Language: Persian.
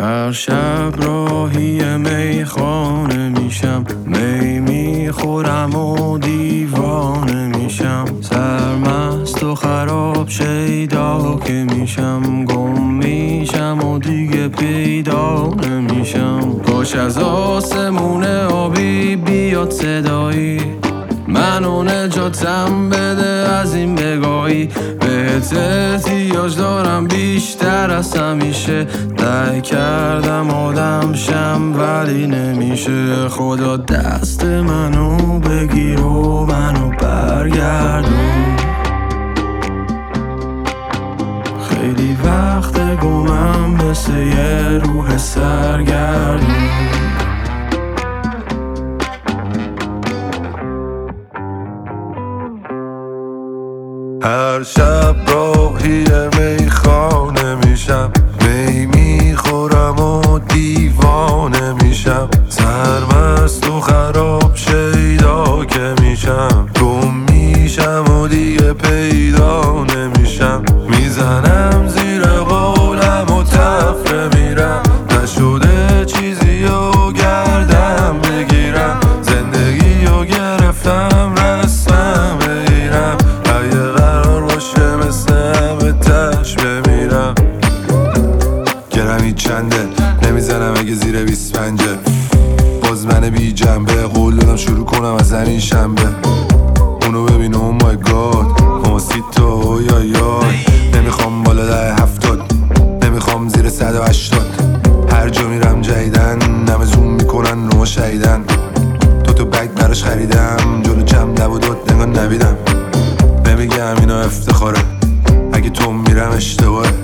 هر شب راهی میخانه میشم، می میخورم و دیوانه میشم، سرمست و خراب شیدا که میشم، گم میشم و دیگه پیدا نمیشم. کاش از آسمون آبی بیاد صدایی، منو نجاتم بده از این بگاهی. بهت احتیاج دارم بیشتر از همیشه، سعی کردم آدم شم ولی نمیشه. خدا دست منو بگیر و منو برگردون، خیلی وقت گمم مثل یه روح سرگردون. هر شب راهی میخانه میشم، می میخورم و دیوانه میشم، سرمست و خراب شیدا که میشم، گم میشم و دیگه پیدا نمیشم. میزنم زیر قولم و تفره میرم، نشده چیزی و گردم بگیرم، زندگی رو گرفتم رسمم بگیرم، اگه قرار باشه مثل همه تش بمیرم. گرمی چنده نمیزنم اگه زیر 25، باز من بی جنبه قول دادم شروع کنم از همین شنبه. اونو ببین او مای گاد موسیتو یا یای، نمیخوام بالا ده 70، نمیخوام زیر 180. هر جا میرم جدیدن همه زوم میکنن رو ما شهیدن، تو بگ براش خریدم جلو جمع لب و داد نگاه نبیدم. نمیگم اینا افتخاره، اگه تو میرم اشتباهه،